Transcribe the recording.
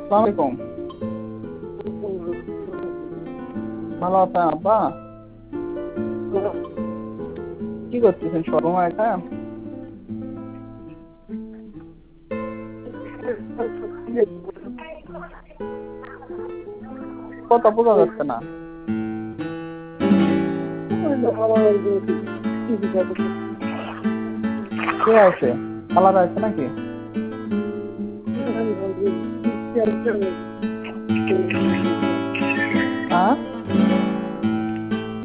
আসসালামু আলাইকুম। ভালো আছেন আব্বা? কি করতেছেন সর্বময় এটা? কথা বোঝা যাচ্ছে না। কে আছে? খালারা আছে নাকি?